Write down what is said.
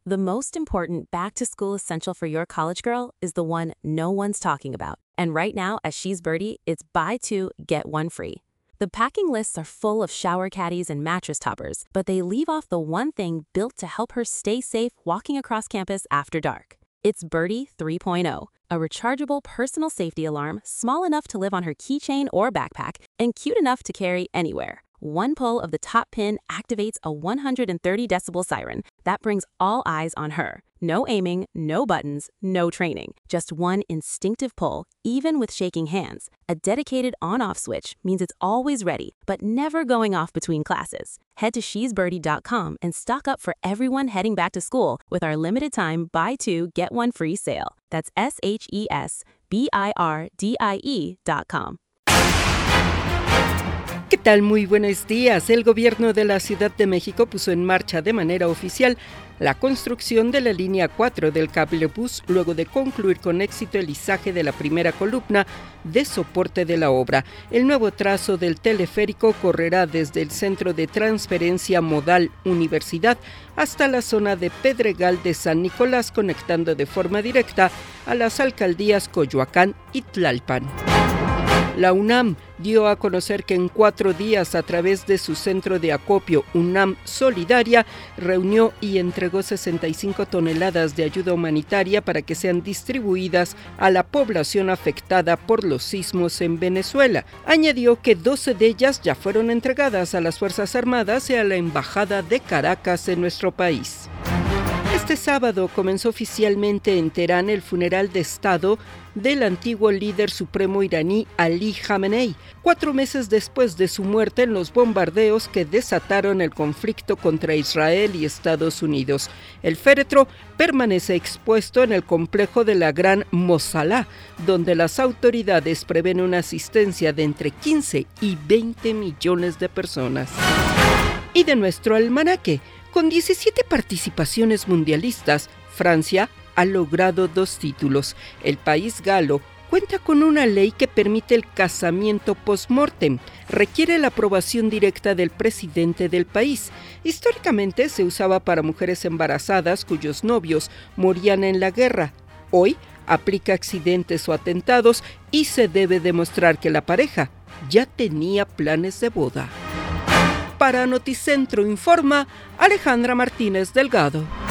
The most important back-to-school essential for your college girl is the one no one's talking about. And right now at She's Birdie, it's buy two, get one free. The packing lists are full of shower caddies and mattress toppers, but they leave off the one thing built to help her stay safe walking across campus after dark. It's Birdie 3.0, a rechargeable personal safety alarm small enough to live on her keychain or backpack and cute enough to carry anywhere. One pull of the top pin activates a 130 decibel siren that brings all eyes on her. No aiming, no buttons, no training. Just one instinctive pull, even with shaking hands. A dedicated on-off switch means it's always ready, but never going off between classes. Head to shesbirdie.com and stock up for everyone heading back to school with our limited time buy two, get one free sale. That's SHESBIRDIE.com. ¿Qué tal? Muy buenos días. El gobierno de la Ciudad de México puso en marcha de manera oficial la construcción de la línea 4 del cablebús luego de concluir con éxito el izaje de la primera columna de soporte de la obra. El nuevo trazo del teleférico correrá desde el Centro de Transferencia Modal Universidad hasta la zona de Pedregal de San Nicolás, conectando de forma directa a las alcaldías Coyoacán y Tlalpan. La UNAM dio a conocer que en 4 días, a través de su centro de acopio UNAM Solidaria, reunió y entregó 65 toneladas de ayuda humanitaria para que sean distribuidas a la población afectada por los sismos en Venezuela. Añadió que 12 de ellas ya fueron entregadas a las Fuerzas Armadas y a la Embajada de Caracas en nuestro país. Este sábado comenzó oficialmente en Teherán el funeral de Estado del antiguo líder supremo iraní Ali Khamenei, 4 meses después de su muerte en los bombardeos que desataron el conflicto contra Israel y Estados Unidos. El féretro permanece expuesto en el complejo de la Gran Mosala, donde las autoridades prevén una asistencia de entre 15 y 20 millones de personas. Y de nuestro almanaque, con 17 participaciones mundialistas, Francia ha logrado 2 títulos. El país galo cuenta con una ley que permite el casamiento post-mortem. Requiere la aprobación directa del presidente del país. Históricamente se usaba para mujeres embarazadas cuyos novios morían en la guerra. Hoy aplica a accidentes o atentados y se debe demostrar que la pareja ya tenía planes de boda. Para Noticentro informa Alejandra Martínez Delgado.